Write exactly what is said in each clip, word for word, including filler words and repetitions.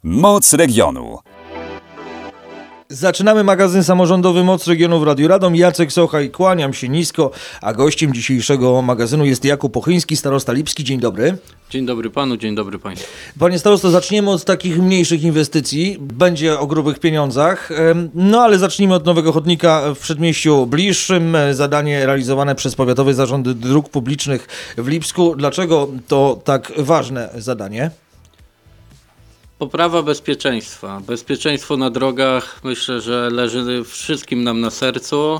Moc regionu. Zaczynamy magazyn samorządowy Moc Regionu w Radiu Radom. Jacek Sochaj, kłaniam się nisko, a gościem dzisiejszego magazynu jest Jakub Ochyński, starosta lipski. Dzień dobry. Dzień dobry panu, dzień dobry państwu. Panie starosto, zaczniemy od takich mniejszych inwestycji. Będzie o grubych pieniądzach. No ale zacznijmy od nowego chodnika w Przedmieściu Bliższym. Zadanie realizowane przez Powiatowe Zarządy Dróg Publicznych w Lipsku. Dlaczego to tak ważne zadanie? Poprawa bezpieczeństwa. Bezpieczeństwo na drogach myślę, że leży wszystkim nam na sercu.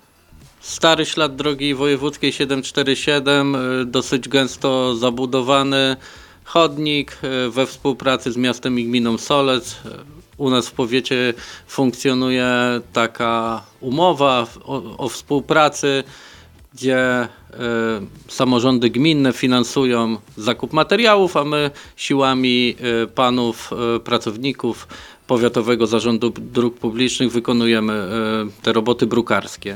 Stary ślad drogi wojewódzkiej siedem cztery siedem, dosyć gęsto zabudowany chodnik we współpracy z miastem i gminą Solec. U nas w powiecie funkcjonuje taka umowa o, o współpracy, gdzie y, samorządy gminne finansują zakup materiałów, a my siłami y, panów y, pracowników Powiatowego Zarządu Dróg Publicznych wykonujemy y, te roboty brukarskie.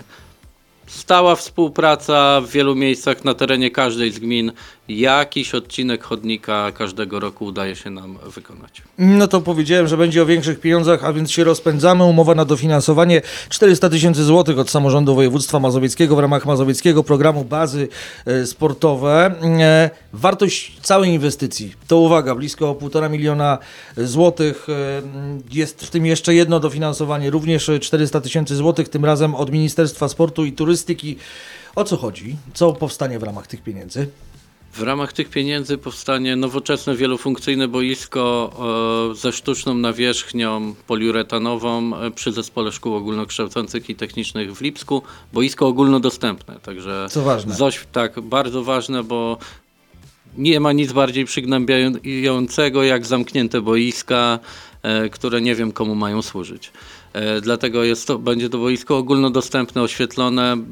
Stała współpraca w wielu miejscach na terenie każdej z gmin. Jakiś odcinek chodnika każdego roku udaje się nam wykonać. No to powiedziałem, że będzie o większych pieniądzach, a więc się rozpędzamy. Umowa na dofinansowanie czterysta tysięcy złotych od samorządu województwa mazowieckiego w ramach mazowieckiego programu Bazy Sportowe. Wartość całej inwestycji to, uwaga, blisko półtora miliona złotych. Jest w tym jeszcze jedno dofinansowanie, również czterysta tysięcy złotych, tym razem od Ministerstwa Sportu i Turystyki. O co chodzi? Co powstanie w ramach tych pieniędzy? W ramach tych pieniędzy powstanie nowoczesne, wielofunkcyjne boisko e, ze sztuczną nawierzchnią poliuretanową e, przy Zespole Szkół Ogólnokształcących i Technicznych w Lipsku. Boisko ogólnodostępne. Także co ważne. Coś, tak, bardzo ważne, bo nie ma nic bardziej przygnębiającego jak zamknięte boiska, e, które nie wiem komu mają służyć. E, dlatego jest to, będzie to boisko ogólnodostępne, oświetlone, e,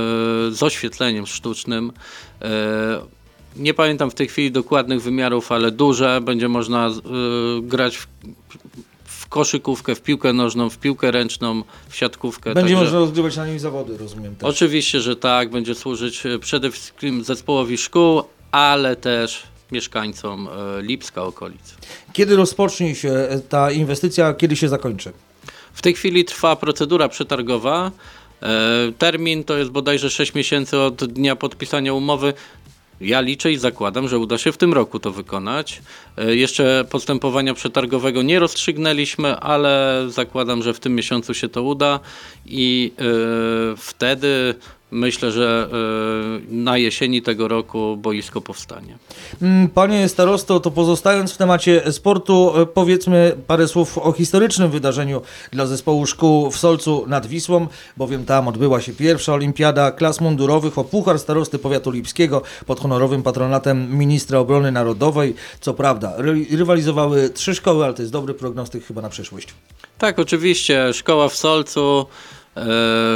z oświetleniem sztucznym. E, Nie pamiętam w tej chwili dokładnych wymiarów, ale duże. Będzie można y, grać w, w koszykówkę, w piłkę nożną, w piłkę ręczną, w siatkówkę. Będzie Także można rozgrywać na nim zawody, rozumiem też. Oczywiście, że tak. Będzie służyć przede wszystkim zespołowi szkół, ale też mieszkańcom y, Lipska, okolic. Kiedy rozpocznie się ta inwestycja, kiedy się zakończy? W tej chwili trwa procedura przetargowa. Y, termin to jest bodajże sześć miesięcy od dnia podpisania umowy. Ja liczę i zakładam, że uda się w tym roku to wykonać. Jeszcze postępowania przetargowego nie rozstrzygnęliśmy, ale zakładam, że w tym miesiącu się to uda i yy, wtedy myślę, że yy, na jesieni tego roku boisko powstanie. Panie starosto, to pozostając w temacie sportu, powiedzmy parę słów o historycznym wydarzeniu dla zespołu szkół w Solcu nad Wisłą, bowiem tam odbyła się pierwsza olimpiada klas mundurowych o Puchar Starosty Powiatu Lipskiego pod honorowym patronatem ministra obrony narodowej. Co prawda, ry- rywalizowały trzy szkoły, ale to jest dobry prognostyk chyba na przyszłość. Tak, oczywiście. Szkoła w Solcu, yy,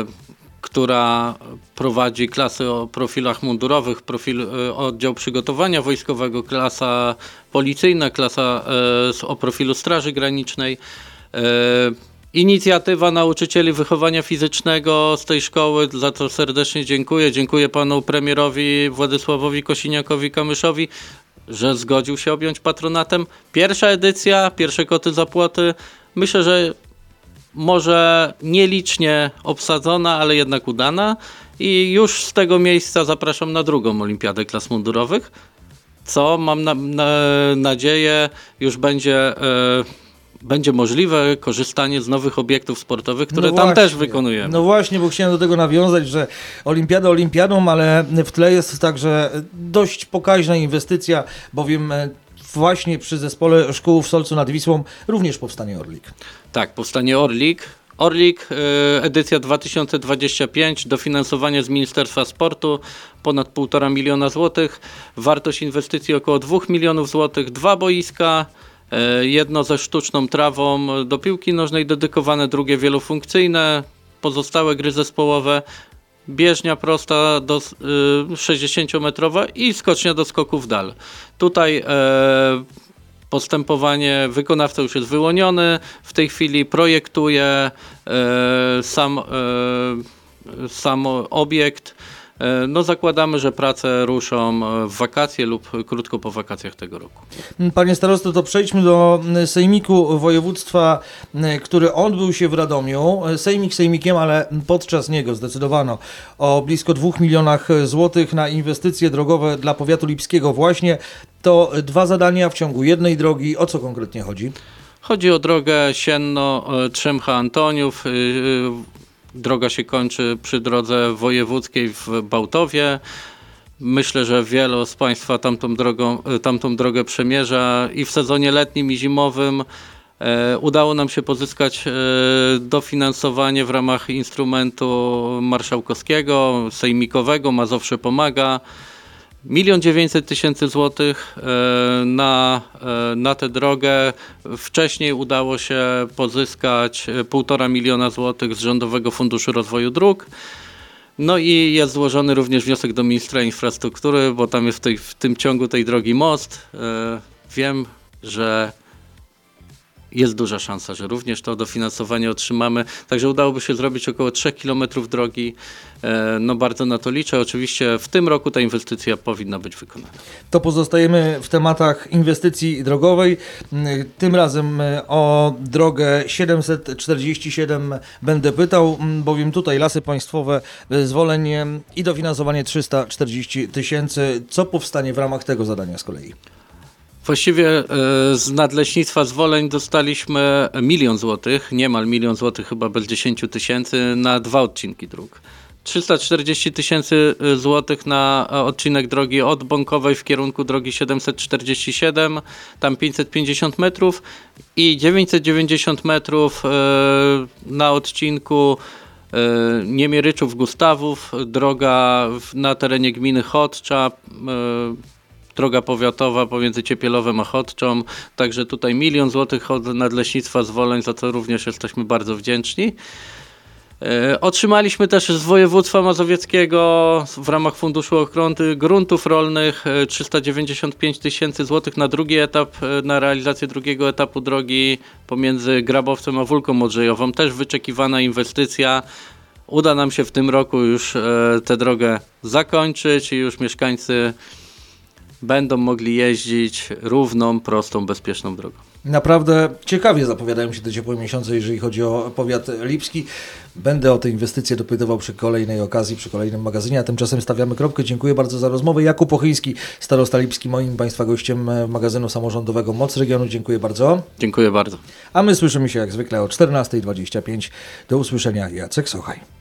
która prowadzi klasy o profilach mundurowych, profil, y, oddział przygotowania wojskowego, klasa policyjna, klasa y, o profilu Straży Granicznej. Y, inicjatywa nauczycieli wychowania fizycznego z tej szkoły, za co serdecznie dziękuję. Dziękuję panu premierowi Władysławowi Kosiniakowi-Kamyszowi, że zgodził się objąć patronatem. Pierwsza edycja, pierwsze koty za płoty. Myślę, że może nielicznie obsadzona, ale jednak udana i już z tego miejsca zapraszam na drugą olimpiadę klas mundurowych, co mam na, na, nadzieję już będzie, e, będzie możliwe korzystanie z nowych obiektów sportowych, które no tam właśnie, też wykonujemy. No właśnie, bo chciałem do tego nawiązać, że olimpiada olimpiadą, ale w tle jest także dość pokaźna inwestycja, bowiem właśnie przy zespole szkół w Solcu nad Wisłą również powstanie Orlik. Tak, powstanie Orlik. Orlik, edycja dwa tysiące dwudziesty piąty, dofinansowanie z Ministerstwa Sportu, ponad półtora miliona złotych, wartość inwestycji około dwóch milionów złotych, dwa boiska, jedno ze sztuczną trawą do piłki nożnej dedykowane, drugie wielofunkcyjne, pozostałe gry zespołowe, bieżnia prosta do y, sześćdziesięciometrowa i skocznia do skoków w dal. Tutaj e, postępowanie, wykonawca już jest wyłoniony, w tej chwili projektuje e, sam, e, sam obiekt, No zakładamy, że prace ruszą w wakacje lub krótko po wakacjach tego roku. Panie starosto, to przejdźmy do Sejmiku Województwa, który odbył się w Radomiu. Sejmik sejmikiem, ale podczas niego zdecydowano o blisko dwóch milionach złotych na inwestycje drogowe dla powiatu lipskiego właśnie. To dwa zadania w ciągu jednej drogi. O co konkretnie chodzi? Chodzi o drogę Sienno-Trzemcha-Antoniów. Droga się kończy przy drodze wojewódzkiej w Bałtowie. Myślę, że wielu z Państwa tamtą, drogą, tamtą drogę przemierza i w sezonie letnim i zimowym e, udało nam się pozyskać e, dofinansowanie w ramach instrumentu marszałkowskiego, sejmikowego, Mazowsze Pomaga. Milion dziewięćset tysięcy złotych na, na tę drogę. Wcześniej udało się pozyskać półtora miliona złotych z Rządowego Funduszu Rozwoju Dróg. No i jest złożony również wniosek do ministra infrastruktury, bo tam jest w, tej, w tym ciągu tej drogi most. Wiem, że jest duża szansa, że również to dofinansowanie otrzymamy. Także udałoby się zrobić około trzech kilometrów drogi. No bardzo na to liczę. Oczywiście w tym roku ta inwestycja powinna być wykonana. To pozostajemy w tematach inwestycji drogowej. Tym razem o drogę siedemset czterdzieści siedem będę pytał, bowiem tutaj Lasy Państwowe zezwolenie i dofinansowanie trzysta czterdzieści tysięcy. Co powstanie w ramach tego zadania z kolei? Właściwie z Nadleśnictwa Zwoleń dostaliśmy milion złotych, niemal milion złotych, chyba bez dziesięciu tysięcy, na dwa odcinki dróg. trzysta czterdzieści tysięcy złotych na odcinek drogi od Bąkowej w kierunku drogi siedemset czterdzieści siedem, tam pięćset pięćdziesiąt metrów i dziewięćset dziewięćdziesiąt metrów na odcinku Niemieryczów-Gustawów, droga na terenie gminy Chodcza, droga powiatowa pomiędzy Ciepielowem a Chodczą, także tutaj milion złotych od Nadleśnictwa Zwoleń, za co również jesteśmy bardzo wdzięczni. E, otrzymaliśmy też z województwa mazowieckiego w ramach Funduszu Ochrony Gruntów Rolnych trzysta dziewięćdziesiąt pięć tysięcy złotych na drugi etap, na realizację drugiego etapu drogi pomiędzy Grabowcem a Wólką Modrzejową. Też wyczekiwana inwestycja. Uda nam się w tym roku już e, tę drogę zakończyć i już mieszkańcy będą mogli jeździć równą, prostą, bezpieczną drogą. Naprawdę ciekawie zapowiadają się te ciepłe miesiące, jeżeli chodzi o powiat lipski. Będę o te inwestycje dopytywał przy kolejnej okazji, przy kolejnym magazynie, a tymczasem stawiamy kropkę. Dziękuję bardzo za rozmowę. Jakub Ochyński, starosta lipski, moim Państwa gościem magazynu samorządowego Moc Regionu. Dziękuję bardzo. Dziękuję bardzo. A my słyszymy się jak zwykle o czternasta dwadzieścia pięć. Do usłyszenia. Jacek Sochaj.